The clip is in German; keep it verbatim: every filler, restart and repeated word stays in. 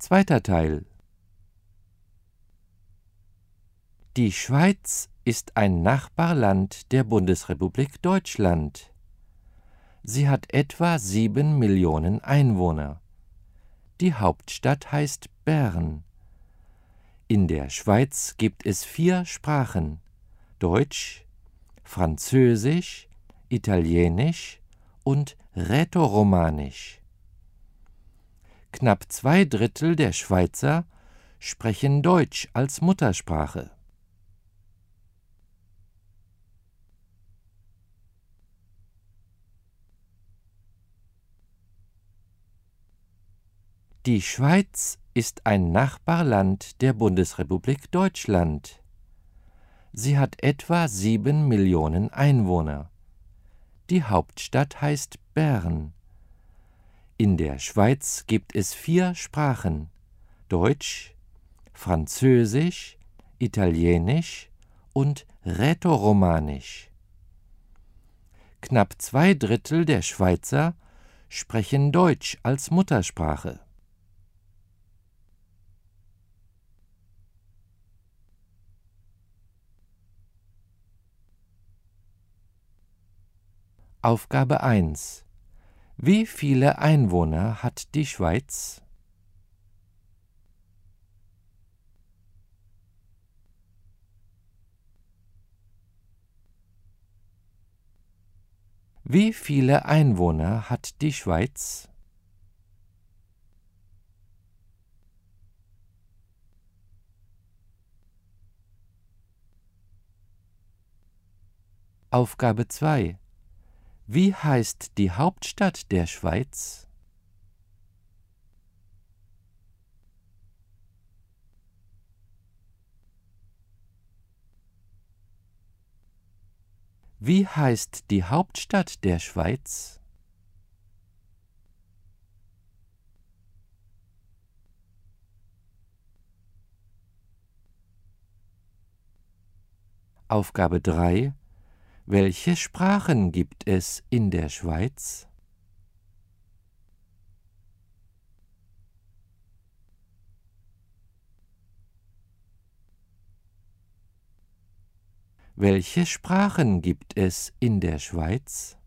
Zweiter Teil. Die Schweiz ist ein Nachbarland der Bundesrepublik Deutschland. Sie hat etwa sieben Millionen Einwohner. Die Hauptstadt heißt Bern. In der Schweiz gibt es vier Sprachen: Deutsch, Französisch, Italienisch und Rätoromanisch. Knapp zwei Drittel der Schweizer sprechen Deutsch als Muttersprache. Die Schweiz ist ein Nachbarland der Bundesrepublik Deutschland. Sie hat etwa sieben Millionen Einwohner. Die Hauptstadt heißt Bern. In der Schweiz gibt es vier Sprachen: Deutsch, Französisch, Italienisch und Rätoromanisch. Knapp zwei Drittel der Schweizer sprechen Deutsch als Muttersprache. Aufgabe eins. Wie viele Einwohner hat die Schweiz? Wie viele Einwohner hat die Schweiz? Aufgabe zwei. Wie heißt die Hauptstadt der Schweiz? Wie heißt die Hauptstadt der Schweiz? Aufgabe drei. Welche Sprachen gibt es in der Schweiz? Welche Sprachen gibt es in der Schweiz?